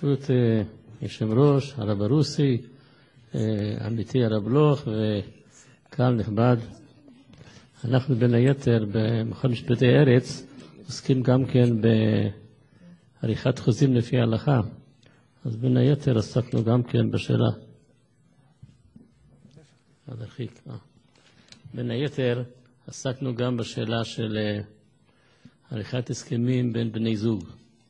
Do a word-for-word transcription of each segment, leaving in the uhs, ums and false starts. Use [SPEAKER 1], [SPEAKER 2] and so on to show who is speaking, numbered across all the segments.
[SPEAKER 1] ברשות יושב ראש, הרב הרוסי, עמיתי הרב לוך וקהל נכבד, אנחנו בין היתר במכון משפטי ארץ עוסקים גם כן בעריכת חוזים לפי ההלכה. אז בין היתר עסקנו גם כן בשאלה. בין היתר עסקנו גם בשאלה של עריכת הסכמים בין בני זוג.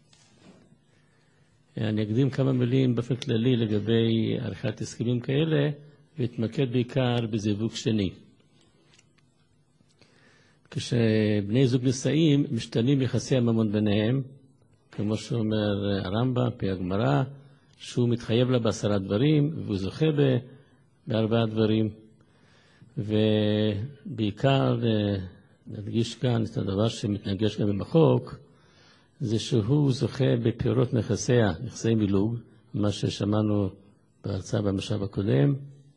[SPEAKER 1] אני אקדים כמה מילים באופן כללי לגבי עריכת הסכמים כאלה, והתמקד בעיקר בזיווג שני. כשבני זוג נישאים משתנים יחסי הממון ביניהם, כמו שאומר הרמב"ם, פי הגמרא, שהוא מתחייב לה בעשרה דברים, והוא זוכה בארבעה דברים. ובעיקר נדגיש כאן את הדבר שמתנגש גם בחוק, זה שהוא זוכה בפירות נכסיה, נכסי מילוג, מה ששמענו בהרצאה במשב הקודם,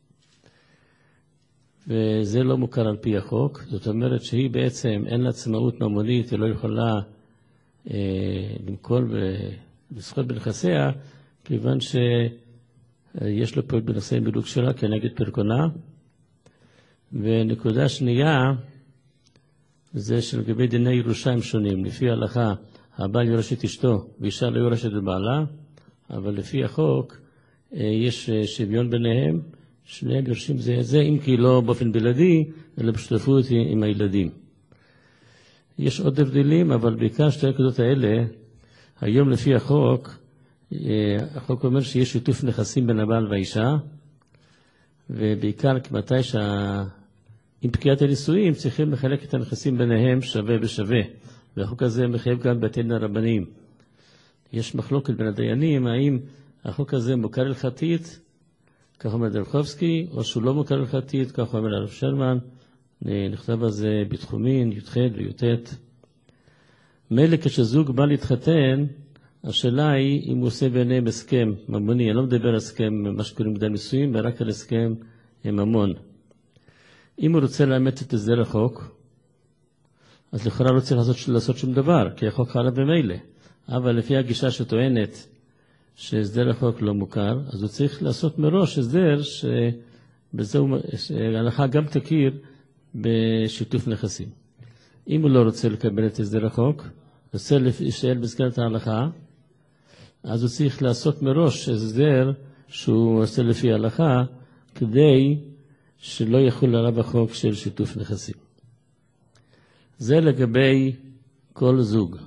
[SPEAKER 1] וזה לא מוכר על פי החוק. זאת אומרת שהיא בעצם אין לה עצמאות ממונית, היא לא יכולה אה, למכור ולזכות בנכסיה, כיוון שיש לו פירות בנכסי מילוג שלה כנגד פרקונה. ונקודה שנייה, זה שלגבי דיני ירושה הם שונים. לפי ההלכה, הבעל יורש את אשתו ואישה לא יורשת את בעלה, אבל לפי החוק יש שוויון ביניהם, שניהם יורשים זה את זה, אם כי לא באופן בלעדי, אלא בשותפות עם הילדים. יש עוד הבדלים, אבל בעיקר שתי הנקודות האלה, היום לפי החוק, החוק אומר שיש שיתוף נכסים בין הבעל והאישה, ובעיקר כמתי שה... עם פקיעת הנישואים צריכים לחלק את הנכסים ביניהם שווה בשווה. והחוק הזה מחייב גם בתי דין הרבניים. יש מחלוקת בין הדיינים, האם החוק הזה מוכר הלכתית, כך אומר דרחובסקי, או שהוא לא מוכר הלכתית, כך אומר הרב שרמן, נכתב על זה בתחומין, י"ח וי"ט. מילא כשזוג בא להתחתן, השאלה היא אם הוא עושה ביניהם הסכם ממוני. אני לא מדבר על הסכם, מה שקוראים בדי נישואים, רק על הסכם ממון. אם הוא רוצה לאמץ את הסדר החוק, אז לכאורה לא צריך לעשות, לעשות שום דבר, כי החוק חלה במילא. אבל לפי הגישה שטוענת שהסדר החוק לא מוכר, אז הוא צריך לעשות מראש הסדר שבזה ההלכה גם תכיר בשיתוף נכסים. אם הוא לא רוצה לקבל את הסדר החוק, רוצה להישאר במסגרת ההלכה, אז הוא צריך לעשות מראש הסדר שהוא עושה לפי ההלכה, כדי שלא יחול עליו החוק של שיתוף נכסים. זה לגבי כל זוג.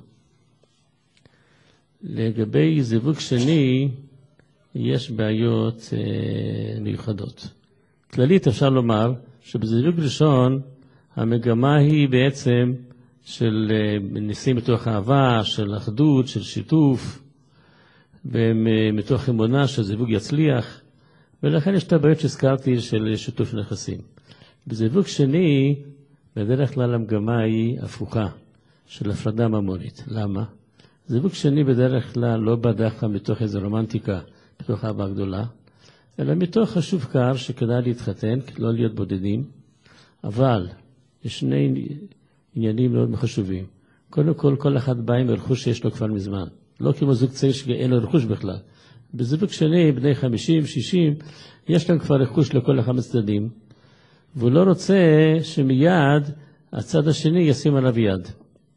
[SPEAKER 1] לגבי זיווג שני, יש בעיות אה, מיוחדות. כללית אפשר לומר שבזיווג ראשון, המגמה היא בעצם של אה, ניסים מתוך אהבה, של אחדות, של שיתוף, ומתוך אמונה שהזיווג יצליח, ולכן יש את הבעיות שהזכרתי של שיתוף נכסים. בזיווג שני, בדרך כלל המגמה היא הפוכה, של הפרדה ממונית. למה? זיווג שני בדרך כלל לא בא דווקא מתוך איזו רומנטיקה, מתוך אהבה גדולה, אלא מתוך חשוב קר שכדאי להתחתן, לא להיות בודדים, אבל יש שני עניינים מאוד חשובים. קודם כל, כל אחד בא עם רכוש שיש לו כבר מזמן. לא כמו זוג צעיר שאין לו רכוש בכלל. בזיווג שני, בני חמישים, שישים, יש להם כבר רכוש לכל אחד מצדדים, והוא לא רוצה שמיד הצד השני ישים עליו יד.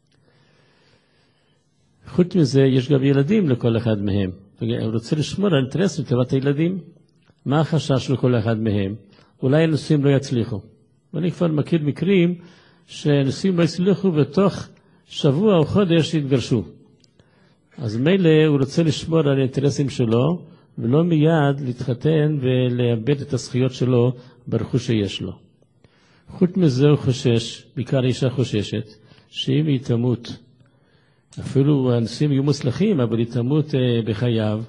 [SPEAKER 1] חוץ מזה, יש גם ילדים לכל אחד מהם. הוא רוצה לשמור על אינטרס לטובת הילדים. מה החשש של כל אחד מהם? אולי הנישואים לא יצליחו. ואני כבר מכיר מקרים שהנישואים לא יצליחו בתוך שבוע או חודש יתגרשו. אז מילא הוא רוצה לשמור על האינטרסים שלו, ולא מיד להתחתן ולאבד את הזכויות שלו ברכוש שיש לו. חוץ מזה הוא חושש, בעיקר אישה חוששת, שאם היא תמות, אפילו האנשים יהיו מוצלחים, אבל היא תמות אה, בחייו,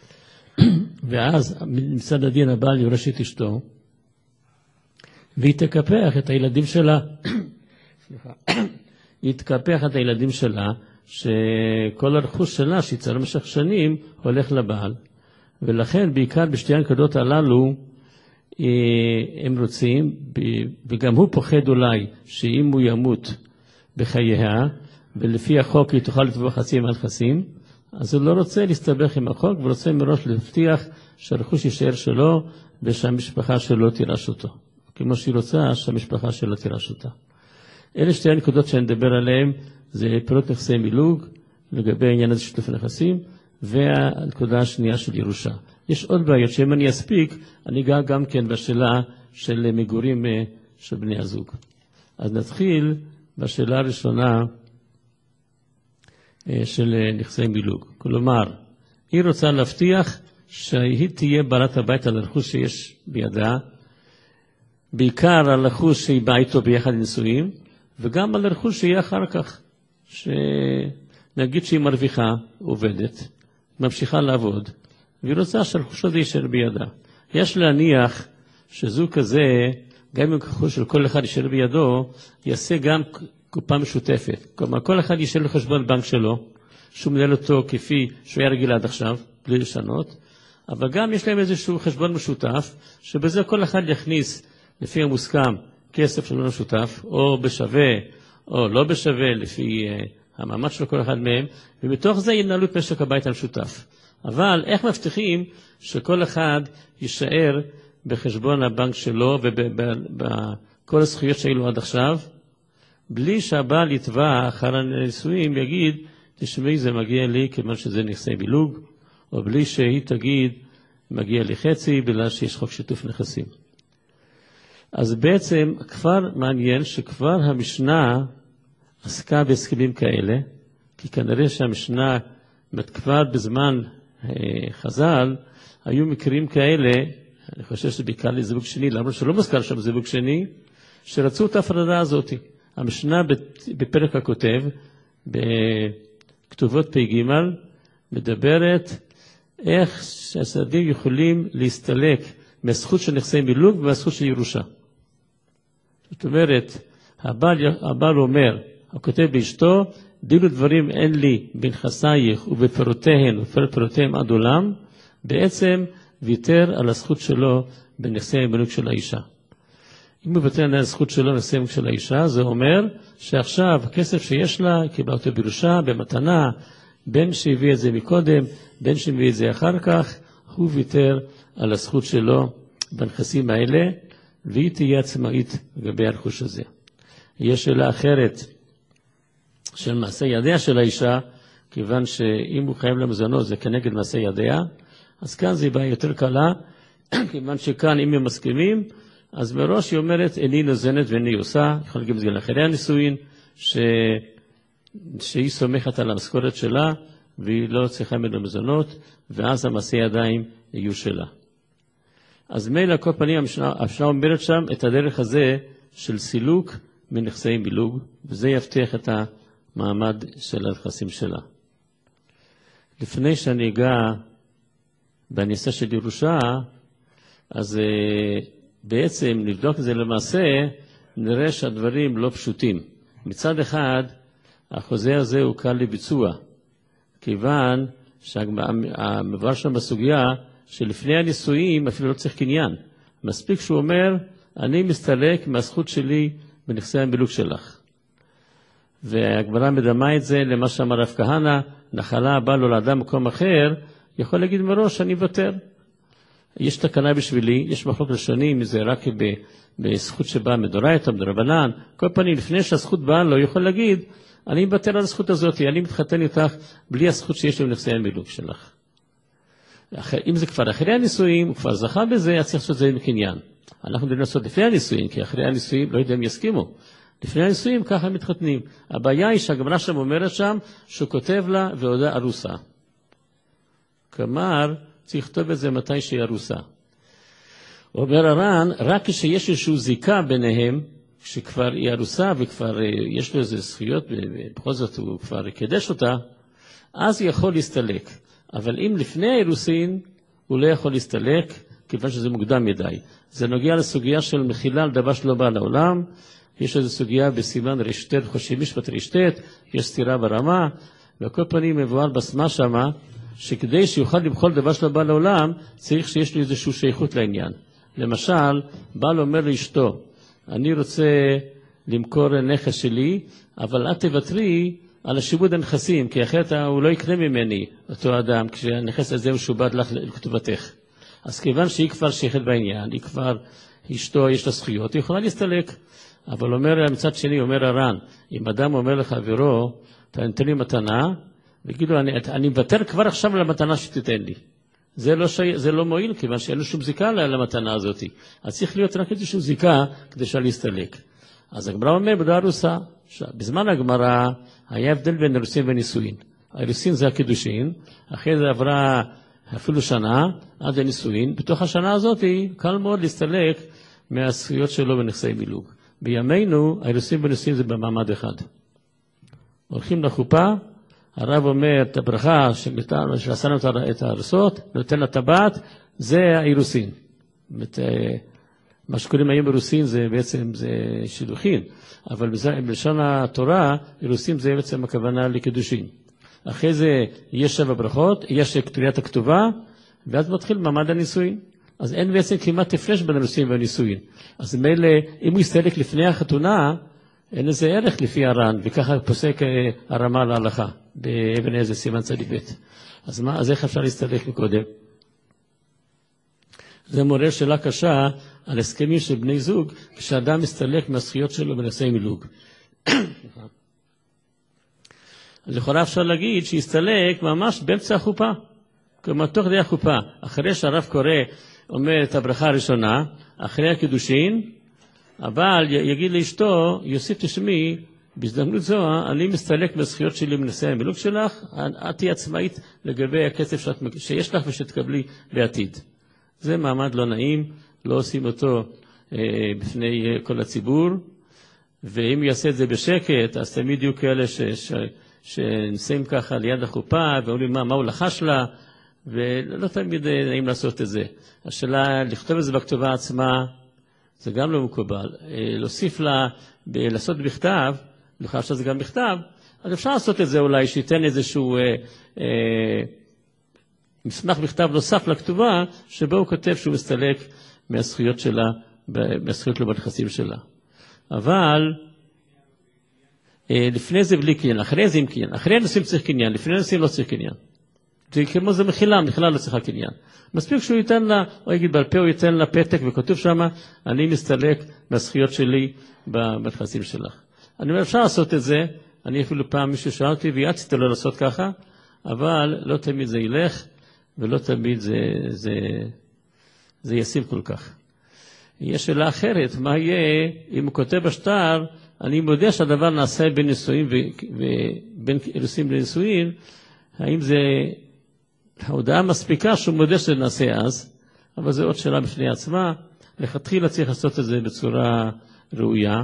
[SPEAKER 1] ואז מצד הדין הבעל יורש את אשתו, והיא תקפח את הילדים שלה, סליחה, היא תקפח את הילדים שלה, שכל הרכוש שלה שיצר במשך שנים הולך לבעל, ולכן בעיקר בשתי הנקודות הללו הם רוצים, וגם הוא פוחד אולי שאם הוא ימות בחייה, ולפי החוק היא תוכל לתבוע חצי מעל חצים, אז הוא לא רוצה להסתבך עם החוק, והוא רוצה מראש להבטיח שהרכוש יישאר שלו, ושהמשפחה שלו תירש אותו. כמו שהיא רוצה שהמשפחה שלו תירש אותה. אלה שתי הנקודות שאני מדבר עליהן, זה פירוט נכסי מילוג, לגבי העניין הזה שיתוף נכסים, והנקודה השנייה של ירושה. יש עוד בעיות שאם אני אספיק, אני אגע גם כן בשאלה של מגורים של בני הזוג. אז נתחיל בשאלה הראשונה של נכסי מילוג. כלומר, היא רוצה להבטיח שהיא תהיה בעלת הבית על הרכוש שיש בידה, בעיקר על הרכוש שהיא באה איתו ביחד נישואים, וגם על הרכוש שיהיה אחר כך, שנגיד שהיא מרוויחה, עובדת, ממשיכה לעבוד, והיא רוצה שהרכוש הזה יישאר בידה. יש להניח שזוג כזה, גם אם הרכוש של כל אחד יישאר בידו, יעשה גם קופה משותפת. כלומר, כל אחד יישאר לחשבון בנק שלו, שהוא מנהל אותו כפי שהוא היה רגיל עד עכשיו, בלי לשנות, אבל גם יש להם איזשהו חשבון משותף, שבזה כל אחד יכניס, לפי המוסכם, כסף שלו משותף, או בשווה, או לא בשווה, לפי uh, המעמד של כל אחד מהם, ומתוך זה ינהלו את משק הבית המשותף. אבל איך מבטיחים שכל אחד יישאר בחשבון הבנק שלו, ובכל הזכויות שהיו לו עד עכשיו, בלי שהבעל יתבע אחר הנישואים יגיד, תשמעי זה מגיע לי כיוון שזה נכסי מילוג, או בלי שהיא תגיד, מגיע לי חצי, בגלל שיש חוק שיתוף נכסים. אז בעצם כבר מעניין שכבר המשנה עסקה בהסכמים כאלה, כי כנראה שהמשנה כבר בזמן אה, חז"ל, היו מקרים כאלה, אני חושב שבעיקר לזיווג שני, למרות שלא מוזכר שם זיווג שני, שרצו את ההפרדה הזאת. המשנה בפרק הכותב, בכתובות פי ג' מדברת איך שהצדדים יכולים להסתלק מהזכות של נכסי מילוג ומהזכות של ירושה. זאת אומרת, הבעל, הבעל אומר, הכותב באשתו, דין ודברים אין לי בנכסייך ובפירותיהן ובפירותיהם עד עולם, בעצם ויתר על הזכות שלו בנכסי המילוג של האישה. אם הוא ויתר על הזכות שלו בנכסי המילוג של האישה, זה אומר שעכשיו הכסף שיש לה, קיבלה אותו בירושה, במתנה, בין שהביא את זה מקודם, בין שהביא את זה אחר כך, הוא ויתר על הזכות שלו בנכסים האלה, והיא תהיה עצמאית לגבי הרכוש הזה. יש שאלה אחרת של מעשה ידיה של האישה, כיוון שאם הוא חייב למזונות זה כנגד מעשה ידיה, אז כאן זה בעיה יותר קלה, כיוון שכאן אם הם מסכימים, אז מראש היא אומרת, איני נוזנת ואיני עושה, יכול להגיד את זה לאחרי הנישואין, ש... שהיא סומכת על המשכורת שלה, והיא לא צריכה ממנו מזונות, ואז המעשה ידיים יהיו שלה. אז מילא כל פנים המשנה אומרת שם את הדרך הזה של סילוק מנכסי מילוג, וזה יבטיח את המעמד של הנכסים שלה. לפני שאני אגע בנושא של ירושה, אז בעצם נבדוק את זה למעשה, נראה שהדברים לא פשוטים. מצד אחד, החוזה הזה הוא קל לביצוע, כיוון שהמבואר שם בסוגיה, שלפני הנישואים אפילו לא צריך קניין. מספיק שהוא אומר, אני מסתלק מהזכות שלי בנכסי המילוג שלך. והגמרא מדמה את זה למה שאמר רב כהנא, נחלה הבא לו לאדם מקום אחר, יכול להגיד מראש, אני אוותר. יש תקנה בשבילי, יש מחלוקת לשונים, זה רק בזכות שבאה מדורייתא, מדרבנן. כל פנים, לפני שהזכות באה לו, יכול להגיד, אני אוותר על הזכות הזאת, אני מתחתן איתך בלי הזכות שיש לי בנכסי המילוג שלך. אם זה כבר אחרי הנישואים, הוא כבר זכה בזה, אז צריך לעשות את זה עם קניין. אנחנו מדברים לעשות לפני הנישואים, כי אחרי הנישואים לא יודע אם יסכימו. לפני הנישואים ככה מתחתנים. הבעיה היא שהגמרא שם אומרת שם, שהוא כותב לה ועודה ארוסה. כלומר, צריך לכתוב את זה מתי שהיא ארוסה. אומר הר"ן, רק כשיש איזושהי זיקה ביניהם, שכבר היא ארוסה וכבר יש לו איזה זכויות, ובכל זאת הוא כבר יקדש אותה, אז הוא יכול להסתלק. אבל אם לפני האירוסין, הוא לא יכול להסתלק, כיוון שזה מוקדם מדי. זה נוגע לסוגיה של מחילה על דבר שלא בא לעולם, יש איזו סוגיה בסימן רשתת, חושבים משפט רשתת, יש סתירה ברמה, וכל פנים מבואר בסמה שמה, שכדי שיוכל למחול דבר שלא בא לעולם, צריך שיש לו איזושהי שייכות לעניין. למשל, בעל אומר לאשתו, אני רוצה למכור נכס שלי, אבל את תוותרי על השיבוד הנכסים, כי אחרת הוא לא יקנה ממני, אותו אדם, כשהנכס הזה הוא שובד לך לכתובתך. אז כיוון שהיא כבר שייכת בעניין, היא כבר אשתו, יש לה זכויות, היא יכולה להסתלק. אבל אומר, מצד שני, אומר הר"ן, אם אדם אומר לחברו, אתה נתן לי מתנה, וגידו, אני, אני מוותר כבר עכשיו על המתנה שתיתן לי. זה לא, שי, זה לא מועיל, כיוון שאין לו שום זיקה למתנה הזאת. אז צריך להיות רק איזושהי זיקה כדי להסתלק. אז הגמרא אומר, בדבר ארוסה, בזמן הגמרא היה הבדל בין אירוסין ונישואין. האירוסין זה הקידושין, אחרי זה עברה אפילו שנה עד הנישואין. בתוך השנה הזאת קל מאוד להסתלק מהזכויות שלו בנכסי מילוג. בימינו, האירוסין ונישואין זה במעמד אחד. הולכים לחופה, הרב אומר את הברכה שעשינו את הארוסות, נותן לטבעת, זה האירוסין. מה שקוראים היום אירוסין זה בעצם זה שידוכין, אבל בלשון התורה, אירוסין זה בעצם הכוונה לקידושין. אחרי זה יש שבע ברכות, יש קריאת הכתובה, ואז מתחיל מעמד הנישואין. אז אין בעצם כמעט הפרש בין הנישואין והנישואין. אז מילא, אם הוא יסתלק לפני החתונה, אין איזה ערך לפי הר"ן, וככה פוסק הרמה להלכה, באבן עזרא סימן צדיק ב'. אז מה, אז איך אפשר להסתלק מקודם? זה מעורר שאלה קשה על הסכמים של בני זוג, כשאדם מסתלק מהזכויות שלו בנכסי מילוג. לכאורה אפשר להגיד שיסתלק ממש באמצע החופה, כלומר תוך כדי החופה, אחרי שהרב קורא, אומר את הברכה הראשונה, אחרי הקידושין, אבל יגיד לאשתו, יוסיף תשמעי, בהזדמנות זו, אני מסתלק מהזכויות שלי בנכסי המילוג שלך, את תהיי עצמאית לגבי הכסף שאת, שיש לך ושתקבלי בעתיד. זה מעמד לא נעים, לא עושים אותו אה, בפני אה, כל הציבור, ואם יעשה את זה בשקט, אז תמיד יהיו כאלה ש, ש, שנסעים ככה ליד החופה, ואומרים מה, מה הוא לחש לה, ולא תמיד אה, נעים לעשות את זה. השאלה, לכתוב את זה בכתובה עצמה, זה גם לא מקובל. אה, להוסיף לה, ב, לעשות בכתב, לכך שזה גם בכתב, אז אפשר לעשות את זה אולי, שייתן איזשהו... אה, אה, מסמך בכתב נוסף לכתובה, שבו הוא כותב שהוא מסתלק מהזכויות שלה, מהזכויות לו בנכסים שלה. אבל, לפני זה בלי קניין, אחרי זה עם קניין, אחרי הנושאים צריך קניין, לפני הנושאים לא צריך קניין. זה כמו זה מחילה, מחילה לא צריכה קניין. מספיק שהוא ייתן לה, או יגיד בעל פה, הוא ייתן לה פתק, וכתוב שם, אני מסתלק מהזכויות שלי בנכסים שלך. אני אומר, אפשר לעשות את זה, אני אפילו פעם מישהו שאלתי, ויעצתי לו לעשות ככה, אבל לא תמיד זה ילך, ולא תמיד זה, זה, זה ישים כל כך. יש שאלה אחרת, מה יהיה אם הוא כותב בשטר, אני מודה שהדבר נעשה בין נישואין ובין אירוסין לנישואין, האם זה ההודעה מספיקה שהוא מודה שזה נעשה אז, אבל זה עוד שאלה בפני עצמה, לכתחילה צריך לעשות את זה בצורה ראויה,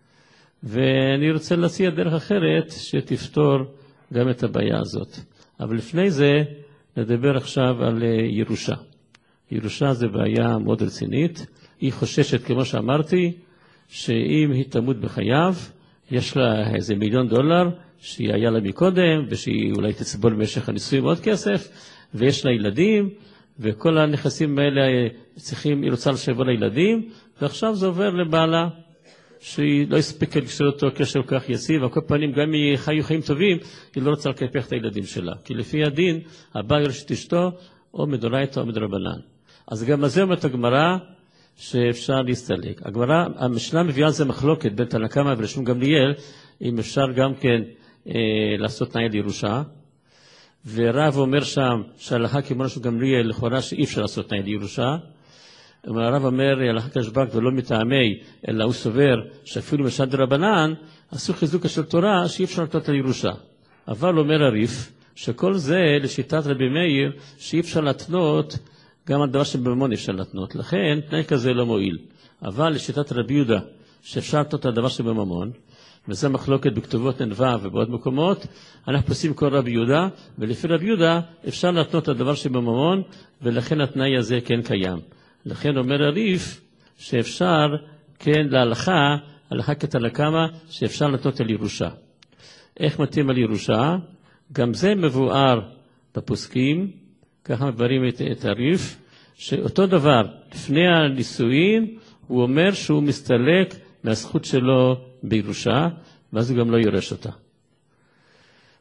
[SPEAKER 1] ואני רוצה להציע דרך אחרת שתפתור גם את הבעיה הזאת. אבל לפני זה, נדבר עכשיו על ירושה. ירושה זה בעיה מאוד רצינית. היא חוששת, כמו שאמרתי, שאם היא תמות בחייו, יש לה איזה מיליון דולר, שהיא היה לה מקודם, ושהיא אולי תצבול במשך הנישואים עוד כסף, ויש לה ילדים, וכל הנכסים האלה צריכים, היא רוצה לשבוע לילדים, ועכשיו זה עובר לבעלה, שהיא לא הספיקה לקשר אותו קשר כל כך יציב, ועל כל פנים, גם אם היא חיו חיים טובים, היא לא רוצה לקפח את הילדים שלה. כי לפי הדין, הבא יורש את אשתו, או מדורייתא או מדרבנן. אז גם הזה אומרת הגמרא, שאפשר להסתלק. הגמרא, המשנה מביאה על זה מחלוקת, בין תנא קמא ורבי גמליאל, אם אפשר גם כן אה, לעשות תנאי לירושה, ורב אומר שם, שהלכה כמו רבי גמליאל, לכאורה שאי אפשר לעשות תנאי לירושה, הרב אומר, הלכה כשבק ולא מטעמי, אלא הוא סובר שאפילו משל דרבנן, עשו חיזוק של תורה שאי אפשר לתת לירושה. אבל אומר הריף, שכל זה לשיטת רבי מאיר, שאי אפשר להתנות, גם על דבר שבממון אפשר להתנות. לכן, תנאי כזה לא מועיל. אבל לשיטת רבי יהודה, שאפשר לתנות על דבר שבממון, וזה מחלוקת בכתובות ננבה ובעוד מקומות, אנחנו פוסעים כל רבי יהודה, ולפי רבי יהודה אפשר להתנות על דבר שבממון, ולכן התנאי הזה כן קיים. לכן אומר הריף שאפשר, כן, להלכה, הלכה כתנא קמא, שאפשר לתנות על ירושה. איך מתאים על ירושה? גם זה מבואר בפוסקים, ככה מבארים את, את הריף, שאותו דבר, לפני הנישואין, הוא אומר שהוא מסתלק מהזכות שלו בירושה, ואז הוא גם לא יורש אותה.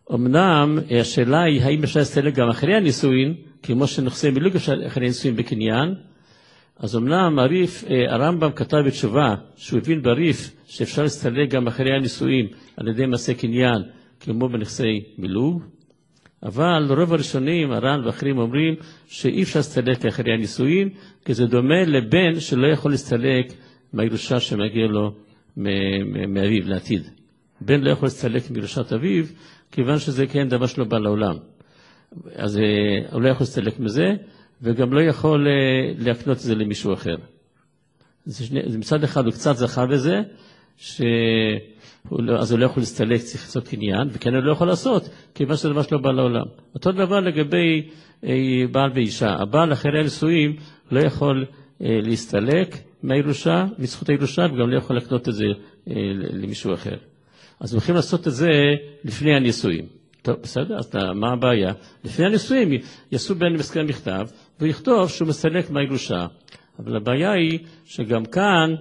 [SPEAKER 1] אמנם השאלה היא האם אפשר להסתלק גם אחרי הנישואין, כמו שנכסי מילוג אפשר אחרי הנישואין בקניין. אז אמנם הריף, הרמב"ם כתב בתשובה שהוא הבין בריף שאפשר להסתלק גם אחרי הנישואין על ידי מעשה קניין כמו בנכסי מילוג, אבל רוב הראשונים, הר"ן ואחרים אומרים שאי אפשר להסתלק אחרי הנישואין, כי זה דומה לבן שלא יכול להסתלק מהירושה שמגיע לו מאביו לעתיד. בן לא יכול להסתלק מירושת אביו, כיוון שזה כן דבר שלא בא לעולם. אז הוא לא יכול להסתלק מזה, וגם לא יכול להקנות את זה למישהו אחר. זה שני, מצד אחד הוא קצת זכר בזה, ש... אז הוא לא יכול להסתלק, צריך לעשות קניין, וכן הוא לא יכול לעשות, כיוון שזה דבר שלא בא לעולם. אותו דבר לגבי בעל ואישה. הבעל אחרי הנישואים לא יכול להסתלק מהירושה, מזכות הירושה, וגם לא יכול לקנות את זה למישהו אחר. אז הולכים לעשות את זה לפני הנישואים. טוב, בסדר, אז מה הבעיה? לפני הנישואים יעשו בין מסכם מכתב, ויכתוב שהוא מסתלק מהירושה. אבל הבעיה היא שגם כאן,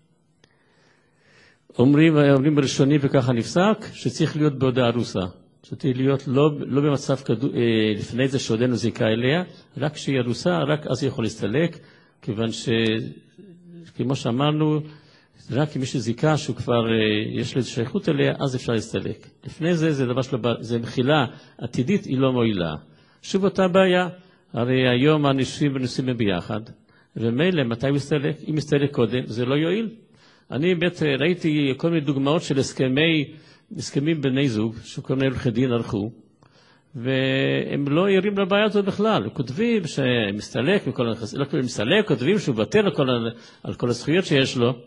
[SPEAKER 1] אומרים, אומרים בראשונים וככה נפסק, שצריך להיות בהודעה ארוסה. שצריך להיות לא, לא במצב כדו, אה, לפני זה שעודנו זיקה אליה, רק כשהיא ארוסה, רק אז היא יכול להסתלק, כיוון שכמו שאמרנו, רק אם יש זיקה שהוא כבר, אה, יש לו שייכות אליה, אז אפשר להסתלק. לפני זה, זה דבר שלא, זה מחילה עתידית, היא לא מועילה. שוב אותה בעיה, הרי היום הנישואים ונישואים הם ביחד, ומילא מתי הוא יסתלק? אם יסתלק קודם, זה לא יועיל. אני באמת ראיתי כל מיני דוגמאות של הסכמי, הסכמים בני זוג, שכל מיני עורכי דין ערכו, והם לא ערים לבעיה הזאת בכלל. הם כותבים שמסתלק, מכל הנכסים, לא מסתלק, כותבים שהוא בטל על כל, על כל הזכויות שיש לו,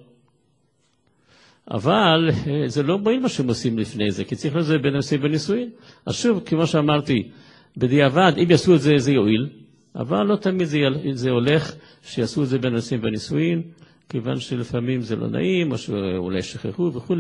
[SPEAKER 1] אבל זה לא מועיל מה שהם עושים לפני זה, כי צריך לזה בין הנישואים ונישואים. אז שוב, כמו שאמרתי, בדיעבד, אם יעשו את זה, זה יועיל, אבל לא תמיד זה, זה הולך שיעשו את זה בין הנישואים ונישואים, כיוון שלפעמים זה לא נעים, או שאולי שכחו וכו'.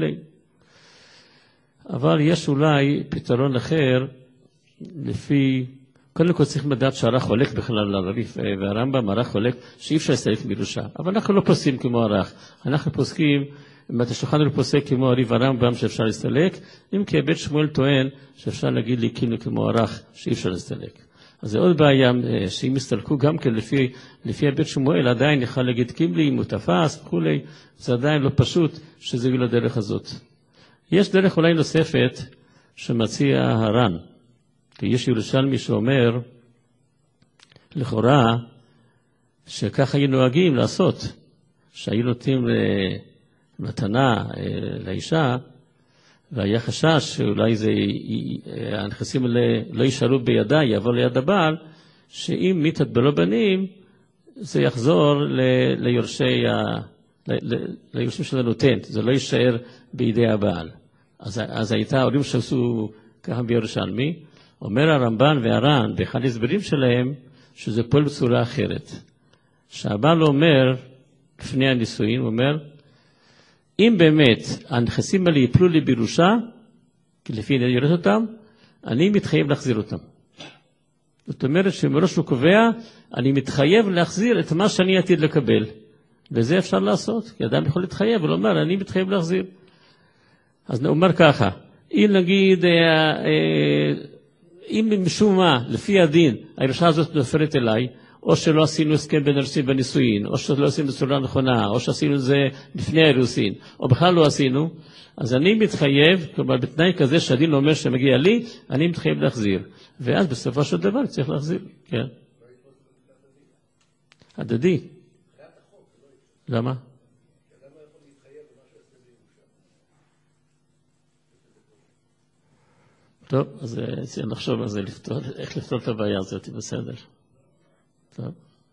[SPEAKER 1] אבל יש אולי פתרון אחר, לפי, קודם כל צריך לדעת שהערך חולק בכלל על הריף והרמב"ם, הערך חולק שאי אפשר להסתלק מירושה. אבל אנחנו לא פוסקים כמו הערך. אנחנו פוסקים, אם אתה שולחן לא פוסק כמו הריף והרמב"ם שאפשר להסתלק, אם כי בית שמואל טוען שאפשר להגיד לי כאילו כמו הערך שאי אפשר להסתלק. אז זה עוד בעיה שאם יסתלקו גם כן לפי, לפי הבית שמואל, עדיין יכול להגיד קיבלי, אם הוא תפס וכו', זה עדיין לא פשוט שזה יהיה לדרך הזאת. יש דרך אולי נוספת שמציע הר"ן, כי יש ירושלמי שאומר, לכאורה, שככה היו נוהגים לעשות, שהיו נותנים מתנה לאישה, והיה חשש שאולי זה, הנכסים האלה לא יישארו בידה, יעבור ליד הבעל, שאם מיתת בלא בנים, זה יחזור ל, ליורשי ה, ל, ל, ליורשים של הנותן, זה לא יישאר בידי הבעל. אז, אז הייתה הורים שעשו ככה בירושלמי, אומר הרמב"ן והר"ן, באחד הסברים שלהם, שזה פועל בצורה אחרת. שהבעל אומר, לפני הנישואין, הוא אומר, אם באמת הנכסים האלה יפלו לי בירושה, כי לפי אני יורד אותם, אני מתחייב להחזיר אותם. זאת אומרת שמראש הוא קובע, אני מתחייב להחזיר את מה שאני עתיד לקבל. וזה אפשר לעשות, כי אדם יכול להתחייב, הוא אומר, אני מתחייב להחזיר. אז הוא אומר ככה, אם נגיד, אם משום מה, לפי הדין, הירושה הזאת נופלת אליי, או שלא עשינו הסכם בין הנישואין בנישואין, או שלא עשינו בצורה נכונה, או שעשינו את זה לפני האירוסין, או בכלל לא עשינו, אז אני מתחייב, כלומר בתנאי כזה שהדין אומר שמגיע לי, אני מתחייב להחזיר. ואז בסופו של דבר צריך להחזיר, כן. הדדי. למה? טוב, אז נחשוב על זה, איך לפתור את הבעיה הזאת, בסדר. טוב.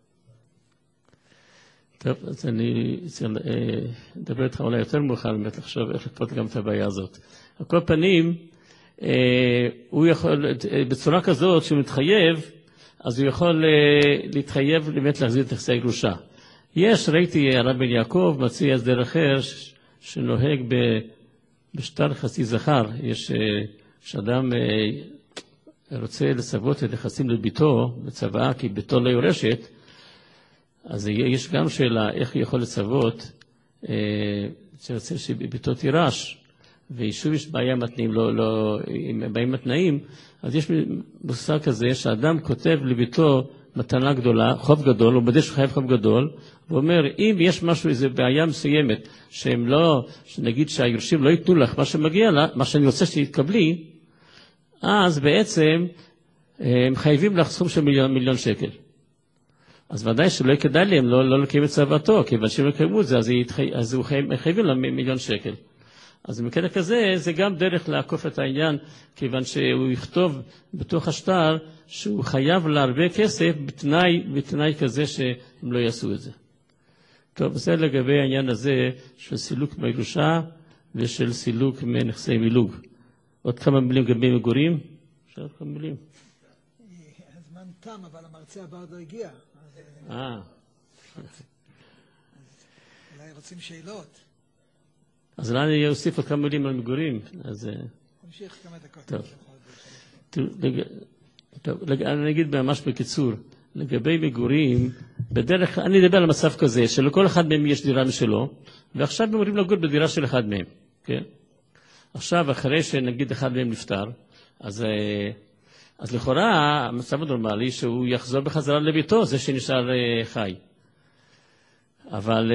[SPEAKER 1] טוב, אז אני אדבר איתך אולי יותר מאוחר, באמת לחשוב איך לפתור גם את הבעיה הזאת. על כל פנים, הוא יכול, בצורה כזאת שהוא מתחייב, אז הוא יכול להתחייב באמת להחזיר את נכסי הירושה. יש, ראיתי הרב בן יעקב מציע הסדר אחר שנוהג בשטר חצי זכר. יש שאדם רוצה לצוות את נכסים לביתו, לצוואה כי ביתו לא יורשת, אז יש גם שאלה איך הוא יכול לצוות שרוצה שביתו תירש. ושוב יש בעיה מתנאים, לא, לא, עם בעיה מתנאים, אז יש מושג כזה שהאדם כותב לביתו מתנה גדולה, חוב גדול, הוא בדש חייב חוב גדול, ואומר, אם יש משהו, איזו בעיה מסוימת, שהם לא, שנגיד שהיורשים לא ייתנו לך מה שמגיע לה, מה שאני רוצה שתתקבלי, אז בעצם הם חייבים לך סכום של מיליון, מיליון שקל. אז ודאי שלא כדאי להם לא, לא לקיים את צוותו, כיוון שהם יקיימו את זה, אז, יתחי, אז הוא חייבים לה מיליון שקל. אז במקרה כזה, זה גם דרך לעקוף את העניין, כיוון שהוא יכתוב בתוך השטר, שהוא חייב להרבה כסף בתנאי, בתנאי כזה שהם לא יעשו את זה. טוב, זה לגבי העניין הזה של סילוק בירושה ושל סילוק מנכסי מילוג. עוד כמה מילים לגבי מגורים? אפשר עוד כמה מילים?
[SPEAKER 2] הזמן תם, אבל המרצה הבא עוד לא הגיע.
[SPEAKER 1] אה.
[SPEAKER 2] אולי רוצים שאלות.
[SPEAKER 1] אז אולי אני אוסיף עוד כמה מילים על מגורים. אז...
[SPEAKER 2] תמשיך כמה דקות.
[SPEAKER 1] טוב. טוב, אני אגיד ממש בקיצור. לגבי מגורים, בדרך, אני אדבר על מצב כזה, שלכל אחד מהם יש דירה משלו, ועכשיו הם אמורים לגור בדירה של אחד מהם, כן? עכשיו, אחרי שנגיד אחד מהם נפטר, אז, אז לכאורה, המצב הנורמלי שהוא יחזור בחזרה לביתו, זה שנשאר חי. אבל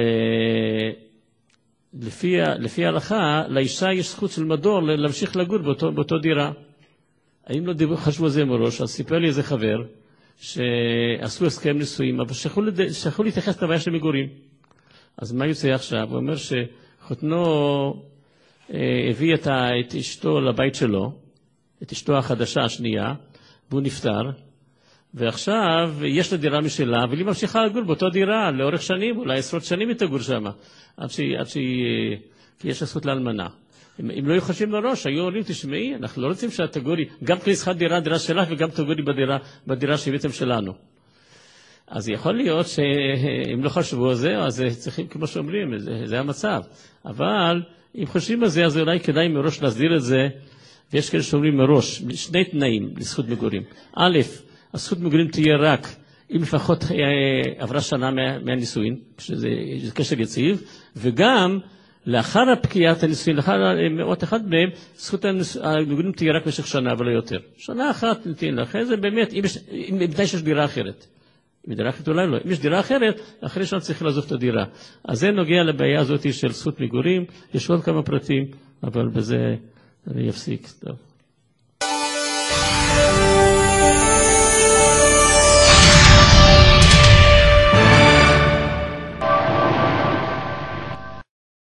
[SPEAKER 1] לפי, לפי ההלכה, לאישה יש זכות של מדור להמשיך לגור באותו, באותו דירה. האם לא דיבור, חשבו על זה מראש? אז סיפר לי איזה חבר, שעשו הסכם נישואים, אבל שכחו להתייחס לבעיה של מגורים. אז מה יוצא עכשיו? הוא אומר שחותנו הביא את, את אשתו לבית שלו, את אשתו החדשה השנייה, והוא נפטר, ועכשיו יש לה דירה משלה, אבל היא ממשיכה לגור באותו דירה לאורך שנים, אולי עשרות שנים היא תגור שם, עד שהיא, עד שהיא, כי יש זכות לאלמנה. אם, אם לא היו חושבים מראש, היו אומרים, תשמעי, אנחנו לא רוצים שאת תגורי, גם תנסחת דירה, דירה שלך, וגם תגורי בדירה, בדירה שהבאתם שלנו. אז יכול להיות שאם לא חשבו על זה, אז צריכים, כמו שאומרים, זה, זה המצב. אבל אם חושבים על זה, אז אולי כדאי מראש להסדיר את זה, ויש כאלה שאומרים מראש, שני תנאים לזכות מגורים. א', הזכות מגורים תהיה רק אם לפחות עברה שנה מה, מהנישואין, כשזה קשר יציב, וגם לאחר הפקיעת הנישואין, לאחר מאות אחד מהם, זכות המגורים תהיה רק במשך שנה ולא יותר. שנה אחת נתין לך, זה באמת, אם, אם בדי שיש דירה אחרת. אם דירה אחרת אולי לא. אם יש דירה אחרת, אחרי שנה צריך לעזוב את הדירה. אז זה נוגע לבעיה הזאת של זכות מגורים, יש עוד כמה פרטים, אבל בזה אני אפסיק. טוב.